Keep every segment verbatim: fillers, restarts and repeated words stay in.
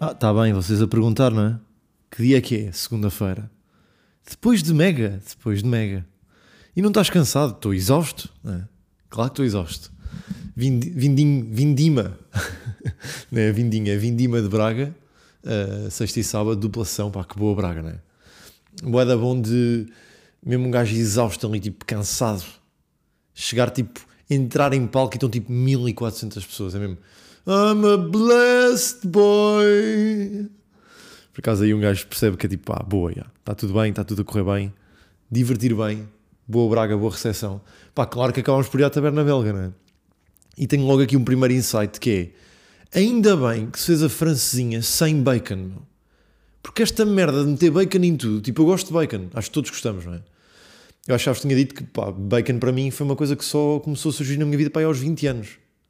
Ah, tá bem, vocês a perguntar, não é? Que dia é que é? Segunda-feira. Depois de mega, depois de mega. E não estás cansado? Estou exausto, não é? Claro que estou exausto. Vind, vindim, vindima, não é vindinha, é vindima de Braga, uh, sexta e sábado, duplação, pá, que boa Braga, não é? Boeda bom de, mesmo um gajo exausto ali, tipo, cansado, chegar, tipo, entrar em palco e estão, tipo, mil e quatrocentas pessoas, é mesmo, I'm a blessed boy. Por acaso aí um gajo percebe que é tipo, pá, boa, já, está tudo bem, está tudo a correr bem, divertir bem, boa Braga, boa recepção. Pá, claro que acabamos por ir à taberna belga, não é? E tenho logo aqui um primeiro insight que é, ainda bem que se fez a francesinha sem bacon, meu. Porque esta merda de meter bacon em tudo, tipo, eu gosto de bacon, acho que todos gostamos, não é? Eu achava que tinha dito que, pá, bacon para mim foi uma coisa que só começou a surgir na minha vida, pá, aos vinte anos.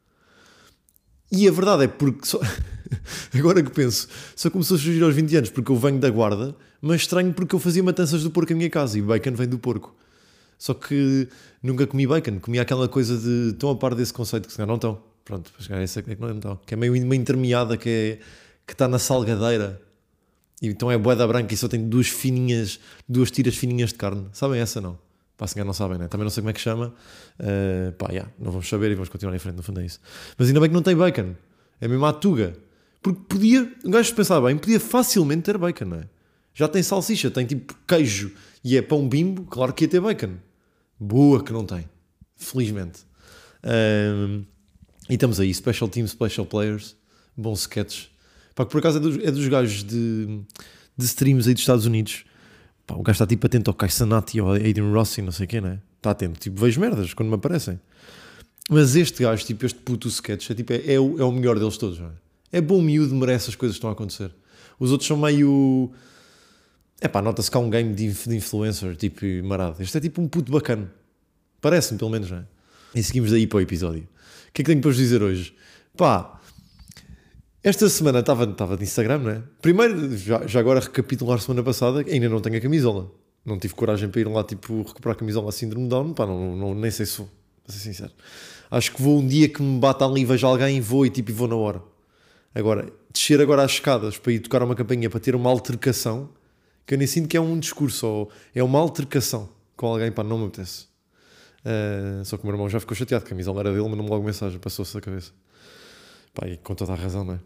E a verdade é porque, só... agora que penso, só começou a surgir aos vinte anos porque eu venho da Guarda, mas estranho porque eu fazia matanças do porco em minha casa e bacon vem do porco. Só que nunca comi bacon, comi aquela coisa de, estão a par desse conceito que se não estão. Pronto, essa é que não estão. Que é meio uma intermeada que, é, que está na salgadeira. E então é boeda branca e só tem duas fininhas, duas tiras fininhas de carne. Sabem essa não? Pá, se não sabem, né? Também não sei como é que chama. Uh, pá, yeah, não vamos saber e vamos continuar em frente, no fundo é isso. Mas ainda bem que não tem bacon. É mesmo a tuga. Porque podia, um gajo pensar bem, podia facilmente ter bacon, não é? Já tem salsicha, tem tipo queijo e é pão Bimbo, claro que ia ter bacon. Boa que não tem. Felizmente. Um, e estamos aí, Special Team, Special Players, bons sketches. Pá, que por acaso é dos, é dos gajos de, de streams aí dos Estados Unidos. Pá, o gajo está tipo atento ao Kai Cenat e ao Adrian Rossi, não sei o quê, não é? Está atento, tipo, vejo merdas quando me aparecem. Mas este gajo, tipo, este puto sketch, é, tipo, é, é, o, é o melhor deles todos, não é? É bom miúdo, merece as coisas que estão a acontecer. Os outros são meio... É pá, nota-se que há um game de, de influencer, tipo, marado. Este é tipo um puto bacana. Parece-me, pelo menos, não é? E seguimos daí para o episódio. O que é que tenho para vos dizer hoje? Pá, esta semana estava, estava de Instagram, não é? Primeiro, já, já agora recapitular semana passada, ainda não tenho a camisola. Não tive coragem para ir lá, tipo, recuperar a camisola a síndrome Down. Pá, não, não, nem sei se vou, para ser sincero. Acho que vou um dia que me bata ali e vejo alguém e vou e tipo, vou na hora. Agora, descer agora às escadas para ir tocar uma campainha para ter uma altercação, que eu nem sinto que é um discurso, ou é uma altercação com alguém, pá, não me apetece. Uh, só que o meu irmão já ficou chateado, que a camisola era dele, mandou-me logo mensagem, passou-se da cabeça. Pá, e com toda a razão, não é?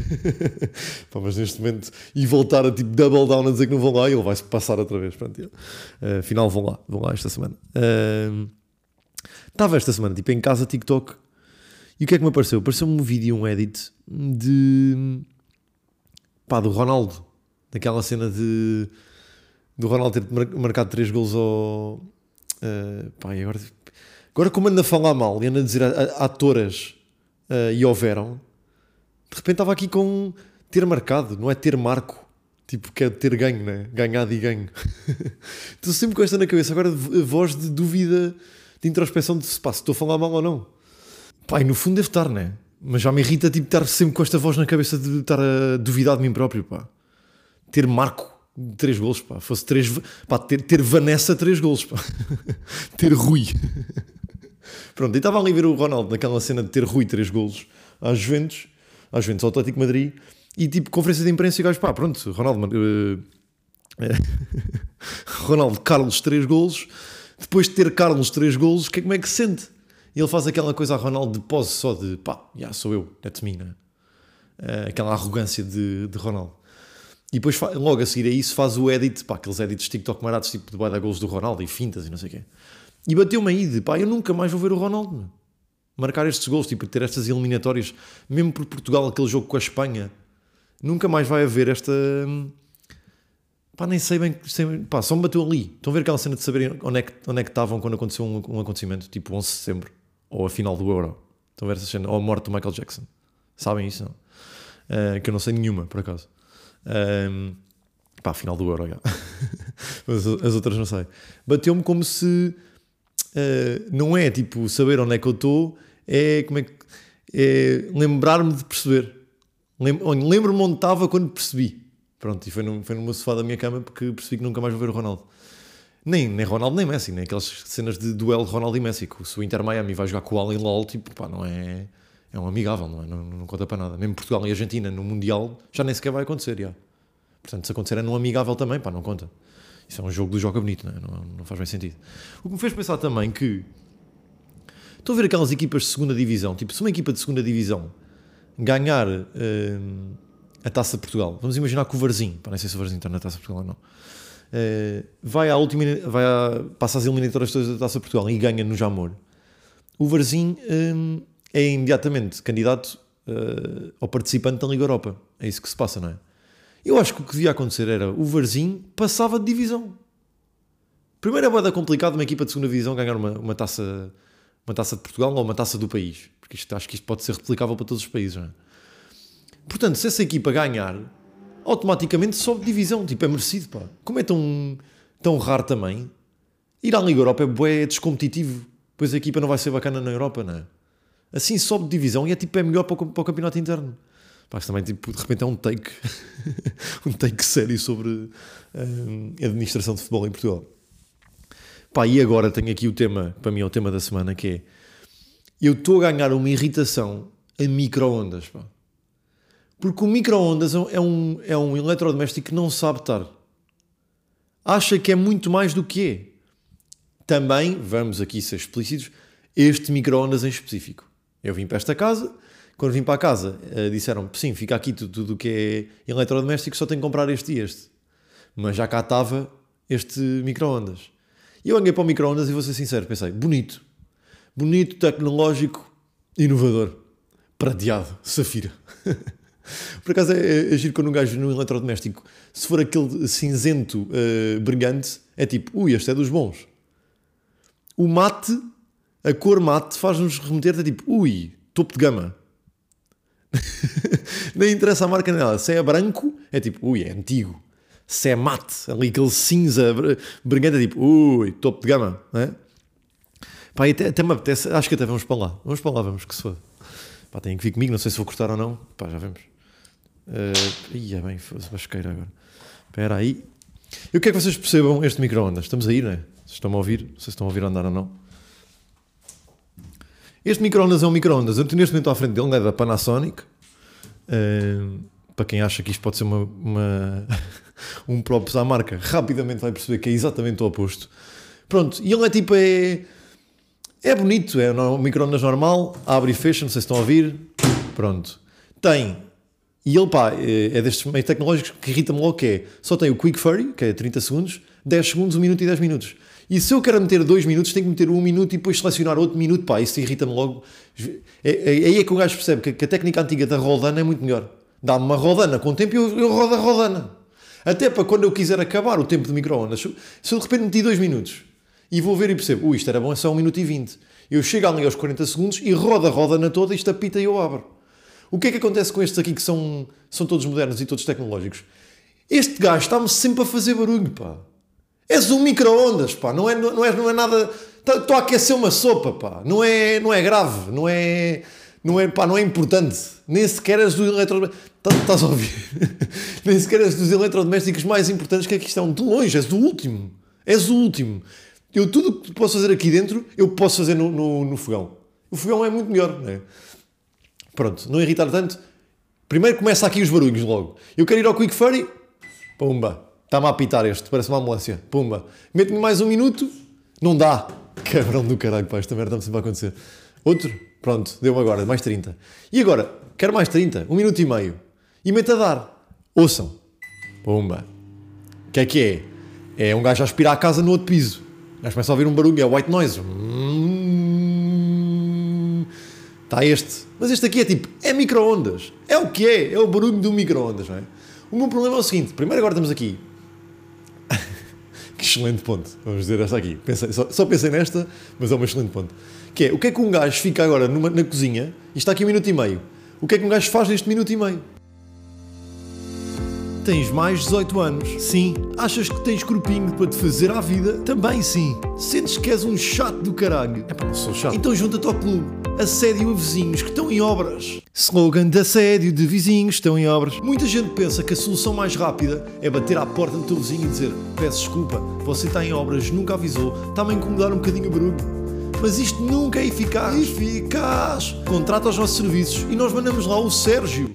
Pá, mas neste momento, e voltar a tipo double down a dizer que não vão lá, ele vai-se passar outra vez. Pronto, uh, afinal vão lá, vão lá esta semana. Estava uh, esta semana, tipo, em casa, TikTok, e o que é que me apareceu? Apareceu-me um vídeo, um edit de... pá, do Ronaldo. Daquela cena de... do Ronaldo ter marcado três golos ao... Uh, pá, e agora... Agora como anda a falar mal e anda a dizer a, a, atoras uh, e houveram, de repente estava aqui com ter marcado, não é ter marco. Tipo, que é ter ganho, né? Ganhado e ganho. Estou sempre com esta na cabeça. Agora a voz de dúvida, de introspeção de pá, se estou a falar mal ou não. Pá, e no fundo deve estar, né? Mas já me irrita tipo, estar sempre com esta voz na cabeça de estar a duvidar de mim próprio, pá. Ter Marco de três golos, pá. Fosse três... Pá, ter, ter Vanessa três golos, pá. Ter Rui. Pronto, e estava ali a ver o Ronaldo naquela cena de ter Rui três golos às Juventus, às Juventus ao Atlético de Madrid, e tipo, conferência de imprensa e gajo, pá, pronto, Ronaldo... Uh, Ronaldo, Carlos três golos, depois de ter Carlos três golos, que é, como é que se sente? E ele faz aquela coisa a Ronaldo de pose só de pá, já sou eu, that's me, né? Uh, aquela arrogância de, de Ronaldo. E depois logo a seguir a isso faz o edit, pá, aqueles edits de TikTok marados tipo de baida golos do Ronaldo e fintas e não sei o quê. E bateu-me aí de pá, eu nunca mais vou ver o Ronaldo, meu. Marcar estes golos, tipo ter estas eliminatórias, mesmo por Portugal, aquele jogo com a Espanha, nunca mais vai haver esta... Pá, nem sei bem, sei, pá, só me bateu ali. Estão a ver aquela cena de saberem onde é que, onde é que estavam quando aconteceu um, um acontecimento, tipo onze de setembro. Ou a final do Euro. Estão a ver essa cena? Ou a morte do Michael Jackson. Sabem isso, não? Uh, que eu não sei nenhuma, por acaso. Um, pá, a final do Euro, já. Mas as outras não sei. Bateu-me como se... Uh, não é, tipo, saber onde é que eu estou. É, como é que... É lembrar-me de perceber. Lem, lembro-me onde estava quando percebi. Pronto, e foi no, foi no meu sofá da minha cama porque percebi que nunca mais vou ver o Ronaldo. Nem, nem Ronaldo nem Messi, nem aquelas cenas de duelo de Ronaldo e Messi. Se o Inter Miami vai jogar com o Al Hilal, tipo, pá, não é... É um amigável, não é? Não, não conta para nada. Mesmo Portugal e Argentina no Mundial já nem sequer vai acontecer, já. Portanto, se acontecer é num amigável também, pá, não conta. Isso é um jogo do joga bonito, não é? Não, não faz bem sentido. O que me fez pensar também que... Estou a ver aquelas equipas de segunda divisão, tipo, se uma equipa de segunda divisão ganhar uh, a Taça de Portugal, vamos imaginar que o Varzim, pá, não sei se o Varzim está na Taça de Portugal ou não, uh, vai, à última, vai à, passa às eliminatórias todas da Taça de Portugal e ganha no Jamor. O Varzim um, é imediatamente candidato uh, ao participante da Liga Europa. É isso que se passa, não é? Eu acho que o que devia acontecer era o Varzim passava de divisão. Primeiro é bem complicado uma equipa de segunda divisão ganhar uma, uma, taça, uma taça de Portugal ou uma taça do país. Porque isto, acho que isto pode ser replicável para todos os países, não é? Portanto, se essa equipa ganhar, automaticamente sobe de divisão. Tipo, é merecido, pá. Como é tão, tão raro também, ir à Liga Europa é bué descompetitivo. Pois a equipa não vai ser bacana na Europa, não é? Assim sobe de divisão e é tipo, é melhor para o, para o campeonato interno. Pá, também, tipo, de repente é um take, um take sério sobre um, a administração de futebol em Portugal. Pá, e agora tenho aqui o tema, para mim é o tema da semana, que é, eu estou a ganhar uma irritação a micro-ondas, pá. Porque o micro-ondas é um, é um eletrodoméstico que não sabe estar. Acha que é muito mais do que é. Também, vamos aqui ser explícitos, este micro-ondas em específico. Eu vim para esta casa... Quando vim para a casa, uh, disseram, sim, fica aqui tudo o que é eletrodoméstico, só tenho que comprar este e este. Mas já cá estava este micro-ondas. E eu andei para o micro-ondas e vou ser sincero, pensei, bonito. Bonito, tecnológico, inovador. Prateado, safira. Por acaso é, é giro quando um gajo no eletrodoméstico, se for aquele cinzento uh, brilhante, é tipo, ui, este é dos bons. O mate, a cor mate, faz-nos remeter a tipo, ui, topo de gama. Nem interessa a marca nela. Se é branco, é tipo, ui, é antigo. Se é mate, ali aquele cinza brilhante, é tipo, ui, topo de gama, não é? Pá, até, até me apetece, acho que até vamos para lá. Vamos para lá, vamos, que se for. Pá, tem que vir comigo, não sei se vou cortar ou não. Pá, já vemos. Uh, ia bem, fosse basqueira agora. Espera aí. Eu quero que vocês percebam este micro-ondas. Estamos a ir, não é? Vocês estão a ouvir? Não sei se estão a ouvir andar ou não. Este micro-ondas é um micro-ondas. Eu estou neste momento à frente dele, é da Panasonic. Uh, para quem acha que isto pode ser uma, uma um props à marca, rapidamente vai perceber que é exatamente o oposto. Pronto, e ele é tipo, é, é bonito, é um micro-ondas normal, abre e fecha, não sei se estão a ouvir. Pronto. Tem, e ele pá, é, é destes meios tecnológicos que irrita-me logo, que é, só tem o Quick Furry, que é trinta segundos, dez segundos, um minuto e dez minutos. E se eu quero meter dois minutos, tenho que meter um minuto e depois selecionar outro minuto, pá, isso irrita-me logo. É, é, aí é que o gajo percebe que, que a técnica antiga da rodana é muito melhor. Dá-me uma rodana com o tempo e eu, eu rodo a rodana. Até para quando eu quiser acabar o tempo de micro-ondas. Se eu de repente meti dois minutos e vou ver e percebo, ui, isto era bom, é só um minuto e vinte. Eu chego ali aos quarenta segundos e rodo a rodana toda, isto apita e eu abro. O que é que acontece com estes aqui que são, são todos modernos e todos tecnológicos? Este gajo está-me sempre a fazer barulho, pá. És um micro-ondas, pá, não é, não é, não é nada... Estou a aquecer uma sopa, pá, não é, não é grave, não é, não é, pá, não é importante. Nem sequer és dos eletrodomésticos... Estás a ouvir? Nem sequer és dos eletrodomésticos mais importantes que aqui estão. De longe, és do último. És o último. Eu tudo o que posso fazer aqui dentro, eu posso fazer no, no, no fogão. O fogão é muito melhor, não é? Pronto, não irritar tanto. Primeiro começa aqui os barulhos logo. Eu quero ir ao Quick Furry, pumba. Está-me a apitar este, parece uma ambulância. Pumba. Mete-me mais um minuto. Não dá. Cabrão do caralho, pá. Esta merda está-me sempre a acontecer. Outro. Pronto. Deu-me agora. Mais trinta. E agora? Quero mais trinta. Um minuto e meio. E mete a dar. Ouçam. Pumba. O que é que é? É um gajo a aspirar a casa no outro piso. O gajo começa a ouvir um barulho. É white noise. Está este. Mas este aqui é tipo... É micro-ondas. É o que é. É o barulho do micro-ondas, não é? O meu problema é o seguinte. Primeiro agora estamos aqui. Que excelente ponto, vamos dizer esta aqui. Pensei, só, só pensei nesta, mas é um excelente ponto. Que é, o que é que um gajo fica agora numa, na cozinha e está aqui um minuto e meio? O que é que um gajo faz neste minuto e meio? Tens mais de dezoito anos? Sim. Achas que tens corpinho para te fazer à vida? Também sim. Sentes que és um chato do caralho? É pá, não sou chato. Então junta-te ao clube. Assédio a vizinhos que estão em obras. Slogan de assédio de vizinhos que estão em obras. Muita gente pensa que a solução mais rápida é bater à porta do teu vizinho e dizer: peço desculpa, você está em obras, nunca avisou, está-me a incomodar um bocadinho o barulho. mas isto nunca é eficaz. Eficaz! Contrata os nossos serviços e nós mandamos lá o Sérgio.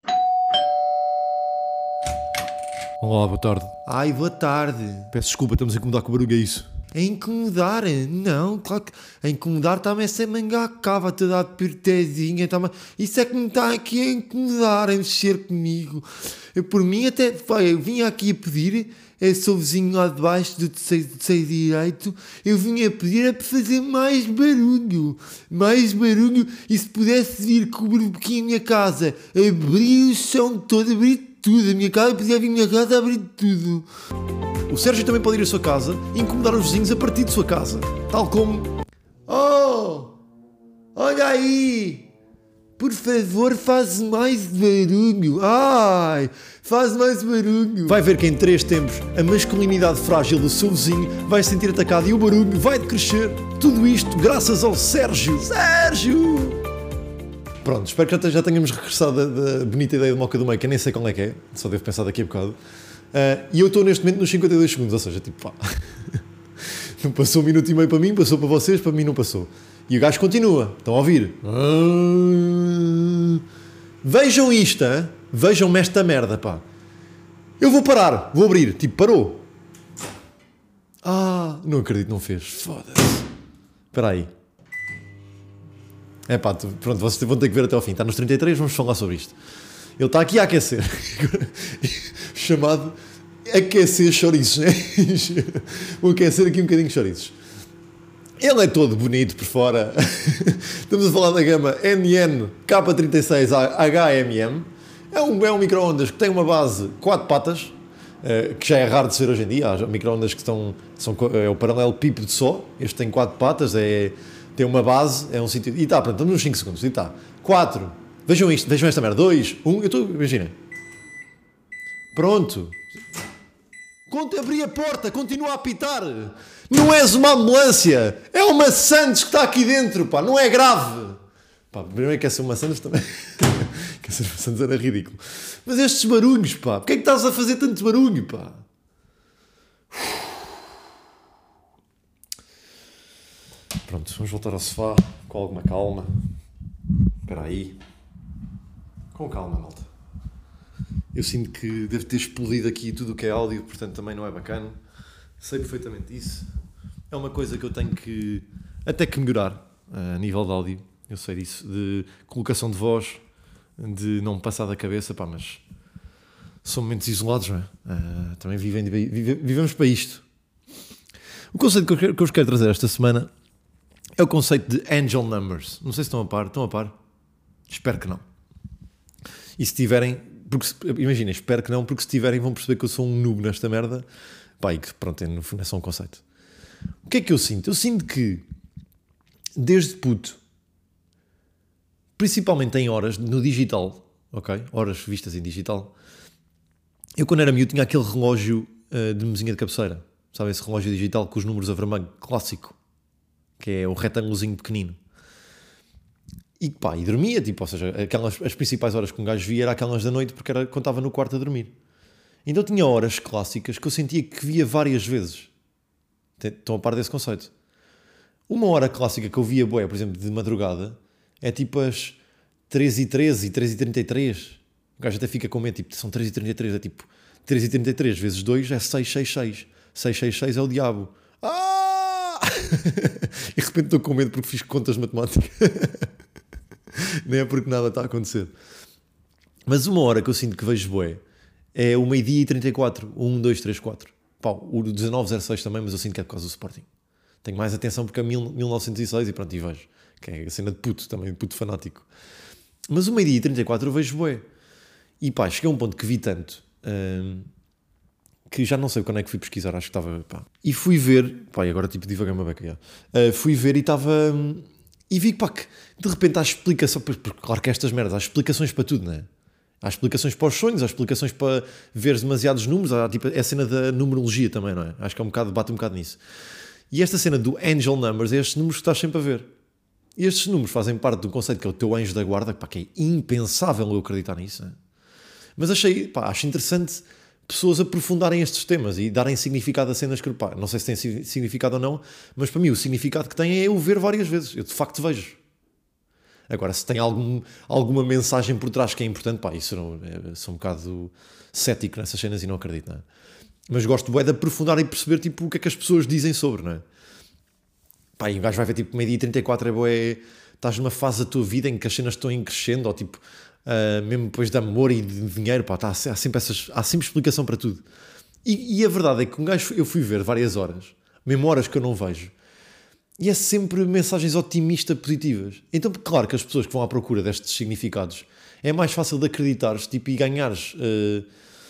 Olá, boa tarde. Ai, boa tarde. Peço desculpa, estamos a incomodar com o barulho, é isso? A incomodar? Não, claro que a incomodar está-me essa manga cava toda apertadinha, tá isso é que me está aqui a incomodar, a mexer comigo. Eu, por mim até, eu vinha aqui a pedir, eu sou vizinho lá de baixo do terceiro direito, eu vinha a pedir é para fazer mais barulho, mais barulho, e se pudesse vir cobrir aqui a minha casa, abrir o chão todo, abrir tudo, a minha casa, podia vir a minha casa a abrir tudo. O Sérgio também pode ir à sua casa e incomodar os vizinhos a partir de sua casa. Tal como... Oh! Olha aí! Por favor, faz mais barulho. Ai! Faz mais barulho. Vai ver que em três tempos a masculinidade frágil do seu vizinho vai se sentir atacada e o barulho vai crescer. Tudo isto graças ao Sérgio. Sérgio! Pronto, espero que já tenhamos regressado da, da bonita ideia de Moca do Meio, que eu nem sei qual é que é. Só devo pensar daqui a bocado. Uh, e eu estou neste momento nos cinquenta e dois segundos, ou seja, tipo, pá, não passou um minuto e meio para mim, passou para vocês, para mim não passou. E o gajo continua, estão a ouvir? Uh, vejam isto, hein? Vejam-me esta merda, pá. Eu vou parar, vou abrir, tipo, parou. Ah, não acredito, não fez, foda-se. Espera aí. É pá, tu, pronto, vocês vão ter que ver até ao fim, está nos trinta e três, vamos falar sobre isto. Ele está aqui a aquecer. Chamado aquecer chouriços. Né? Vou aquecer aqui um bocadinho de chouriços. Ele é todo bonito por fora. Estamos a falar da gama N N K trinta e seis H M M. É um, é um micro-ondas que tem uma base quatro patas, uh, que já é raro de ser hoje em dia. Há micro-ondas que estão, são, é o paralelepípedo só. Este tem quatro patas, é, tem uma base, é um sítio... E está, pronto, estamos nos cinco segundos. E está. quatro. Vejam isto, vejam esta merda. dois, um, eu estou... Imaginem. Pronto. Conta, abri a porta, continua a apitar. Não és uma ambulância. É uma Santos que está aqui dentro, pá. Não é grave. Pá, primeiro quer ser uma Santos também. Quer ser uma Santos era ridículo. Mas estes barulhos, pá. Porquê é que estás a fazer tanto barulho, pá? Pronto, vamos voltar ao sofá com alguma calma. Espera aí. Com calma, malta. Eu sinto que devo ter explodido aqui tudo o que é áudio, portanto também não é bacana. Sei perfeitamente isso. É uma coisa que eu tenho que até que melhorar a nível de áudio. Eu sei disso, de colocação de voz, de não me passar da cabeça, pá, mas são momentos isolados, não é? Uh, também vivem, vive, vivemos para isto. O conceito que eu, quero, que eu vos quero trazer esta semana é o conceito de angel numbers. Não sei se estão a par. Estão a par? Espero que não. E se tiverem, porque imagina, espero que não, porque se tiverem vão perceber que eu sou um noob nesta merda. Pá, e que pronto, no fundo é só um conceito. O que é que eu sinto? Eu sinto que, desde puto, principalmente em horas no digital, ok? Horas vistas em digital, eu quando era miúdo tinha aquele relógio uh, de mesinha de cabeceira. Sabe, esse relógio digital com os números a vermelho, clássico, que é o retângulozinho pequenino. E pá, e dormia, tipo, ou seja, aquelas, as principais horas que um gajo via era aquelas da noite, porque era quando estava no quarto a dormir. Então tinha horas clássicas que eu sentia que via várias vezes. Estão a par desse conceito? Uma hora clássica que eu via, bué, por exemplo, de madrugada, é tipo as treze e treze e treze e trinta e três. O gajo até fica com medo, tipo, são treze e trinta e três, é tipo, treze e trinta e três vezes dois é seiscentos e sessenta e seis. seiscentos e sessenta e seis é o diabo. Ah! E de repente estou com medo porque fiz contas matemáticas. Nem é porque nada está a acontecer. Mas uma hora que eu sinto que vejo bué é o meio-dia e trinta e quatro. um, dois, três, quatro. Pá, o dezenove zero seis também, mas eu sinto que é por causa do Sporting. Tenho mais atenção porque é mil novecentos e seis e pronto, e vejo. Que é a cena de puto também, de puto fanático. Mas o meio-dia e trinta e quatro eu vejo bué. E pá, cheguei a um ponto que vi tanto hum, que já não sei quando é que fui pesquisar, acho que estava... Pá. E fui ver... Pá, e agora tipo divaguei uma beca. Uh, fui ver e estava... Hum, e vi pá, que de repente há explicações... Porque claro que estas merdas, há explicações para tudo, não é? Há explicações para os sonhos, há explicações para ver demasiados números, há tipo, é a cena da numerologia também, não é? Acho que é um bocado, bate um bocado nisso. E esta cena do angel numbers é estes números que estás sempre a ver. E estes números fazem parte do conceito que é o teu anjo da guarda, pá, que é impensável eu acreditar nisso, não é? Mas achei, pá, acho interessante pessoas aprofundarem estes temas e darem significado a cenas que, pá, não sei se tem significado ou não, mas para mim o significado que tem é eu ver várias vezes. Eu de facto vejo. Agora, se tem algum, alguma mensagem por trás que é importante, pá, isso não, é, sou um bocado cético nessas cenas e não acredito, não é? Mas gosto bué de aprofundar e perceber tipo, o que é que as pessoas dizem sobre, não é? Pá, e o gajo vai ver tipo meio-dia e trinta e quatro, é bué, estás numa fase da tua vida em que as cenas estão em crescendo, ou tipo, uh, mesmo depois de amor e de dinheiro, pá, tá, há, sempre essas, há sempre explicação para tudo. E, e a verdade é que um gajo, eu fui ver várias horas, mesmo horas que eu não vejo, e é sempre mensagens otimistas, positivas. Então, claro que as pessoas que vão à procura destes significados, é mais fácil de acreditares, tipo, e ganhares... Uh,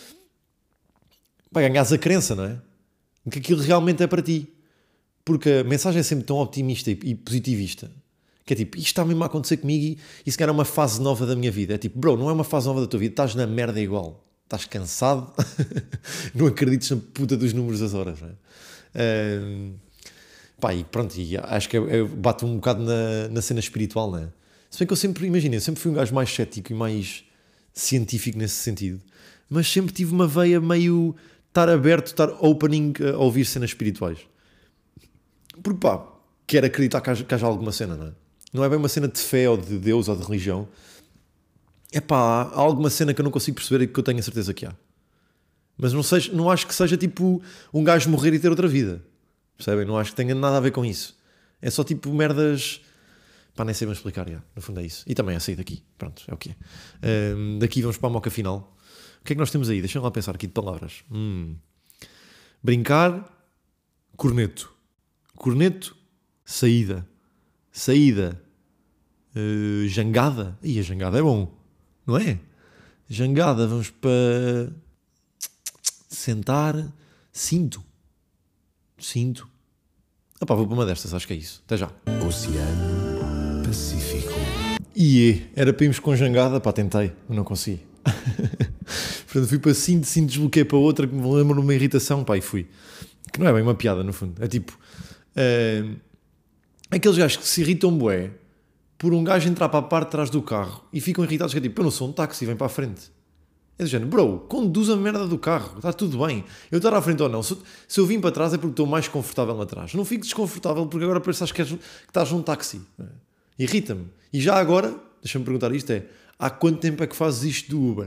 para ganhares a crença, não é? Que aquilo realmente é para ti. Porque a mensagem é sempre tão optimista e positivista, que é tipo, isto está mesmo a acontecer comigo e isso era uma fase nova da minha vida. É tipo, bro, não é uma fase nova da tua vida, estás na merda igual. Estás cansado, não acredites na puta dos números das horas, não é? Um, pá, e pronto, e acho que eu, eu bato um bocado na, na cena espiritual, não é? Se bem que eu sempre, imagina, eu sempre fui um gajo mais cético e mais científico nesse sentido, mas sempre tive uma veia meio... estar aberto, estar opening a ouvir cenas espirituais. Porque pá, quero acreditar que haja, que haja alguma cena, não é? Não é bem uma cena de fé ou de Deus ou de religião. É pá, há alguma cena que eu não consigo perceber e que eu tenho a certeza que há. Mas não, seja, não acho que seja tipo um gajo morrer e ter outra vida. Percebem? Não acho que tenha nada a ver com isso. É só tipo merdas... Pá, nem sei bem explicar, já. No fundo é isso. E também é sair daqui. Pronto, é o que é. Um, daqui vamos para a moca final. O que é que nós temos aí? Deixa-me lá pensar aqui de palavras. Hum. Brincar, corneto. Corneto, saída. Saída, uh, jangada. Ih, a jangada é bom, não é? Jangada, vamos para... sentar, cinto. Cinto. Ah pá, vou para uma destas, acho que é isso. Até já. Oceano Pacífico. E era para irmos com jangada, pá, tentei, mas não consegui. Portanto, fui para cinto, cinto, desbloqueei para outra, que me lembro de uma irritação, pá, e fui. Que não é bem uma piada, no fundo. É tipo... Uh, aqueles gajos que se irritam bué por um gajo entrar para a parte de trás do carro e ficam irritados, que é tipo, eu não sou um táxi, vem para a frente. É do género, bro, conduz a merda do carro, está tudo bem. Eu estar à frente ou não, se, se eu vim para trás é porque estou mais confortável atrás. Não fico desconfortável porque agora pensas que, és, que estás num táxi. Irrita-me. E já agora, deixa-me perguntar isto, é, há quanto tempo é que fazes isto do Uber?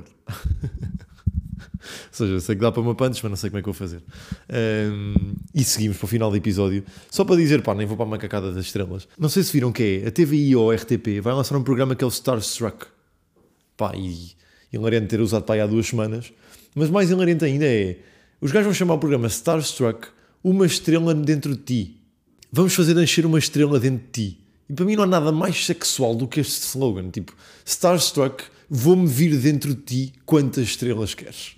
Ou seja, eu sei que dá para uma punch, mas não sei como é que vou fazer. Um, e seguimos para o final do episódio. Só para dizer, pá, nem vou para a macacada das estrelas. Não sei se viram o que é. A T V I ou a R T P vai lançar um programa que é o Starstruck. Pá, e hilariante ter usado para aí há duas semanas. Mas mais hilariante ainda é... Os gajos vão chamar o programa Starstruck uma estrela dentro de ti. Vamos fazer nascer uma estrela dentro de ti. E para mim não há nada mais sexual do que este slogan. Tipo, Starstruck, vou-me vir dentro de ti quantas estrelas queres.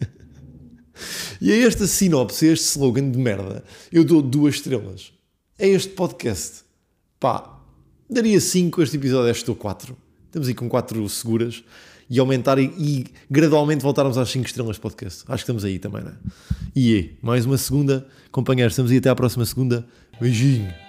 E é esta sinopse, este slogan de merda. Eu dou duas estrelas. É este podcast. Pá, daria cinco, este episódio este dou quatro. Estamos aí com quatro seguras. E aumentar e, e gradualmente voltarmos às cinco estrelas de podcast. Acho que estamos aí também, não é? E é, mais uma segunda. Companheiros, estamos aí até à próxima segunda. Beijinho.